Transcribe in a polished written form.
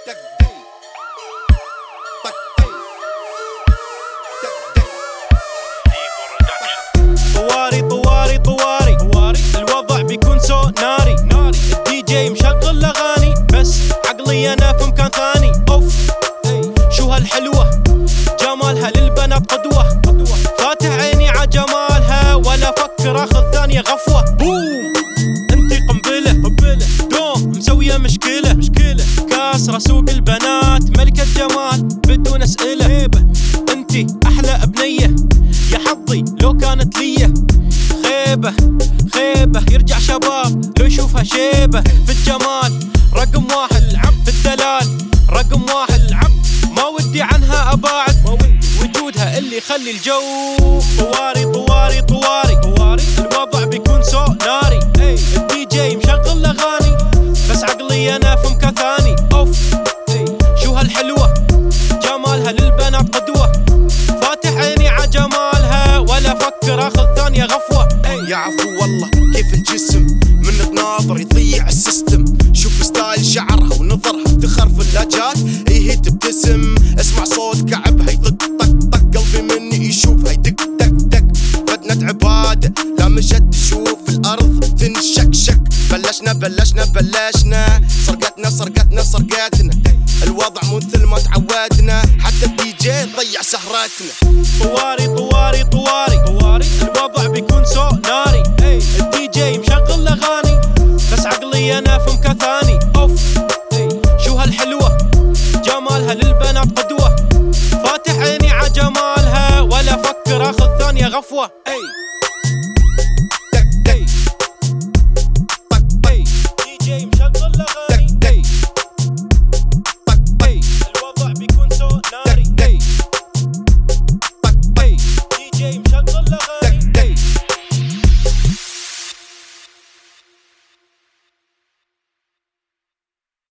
طواري طواري طواري الوضع بيكون سو ناري. الدي جي مشغل اغاني بس عقلي انا في مكان ثاني. اوف شو هالحلوة جمالها للبنات قدوة. فاتح عيني ع جمالها ولا افكر اخذ ثانية غفوة. بوم انتي قنبلة دوم مسوية مشكلة كاسرة سوق البنات ملكة جمال بدون اسئلة. انتي احلى ابنية يا حظي لو كانت ليا. خيبة يرجع شباب لو يشوفها شيبة. في الجمال رقم واحد في الدلال رقم واحد. ما ودي عنها اباعد وجودها اللي يخلي الجو طواري طواري طواري. الوضع بيكون سو ناري. الدي جي مشغل اغاني بس عقلي انا في مكان ثاني. اوف شو هالحلوة جمالها للبنات قدوة. فاتح عيني ع جمالها ولا افكر اخذ ثانية غفوة. يا عفو والله كيف الجسم من تناظر يضيع السيستم. شوف ستايل شعرها ونظرها تخر في اللهجات. هي تبتسم اسمع صوت كعبها يطق طق طق. قلبي مني يشوفها يدق دق دق. بدنا عبادة لا مشت تشوف الارض تنشكشك. بلشنا سرقتنا. الوضع مثل ما تعودنا حتى الدي جي ضيع سهراتنا. طواري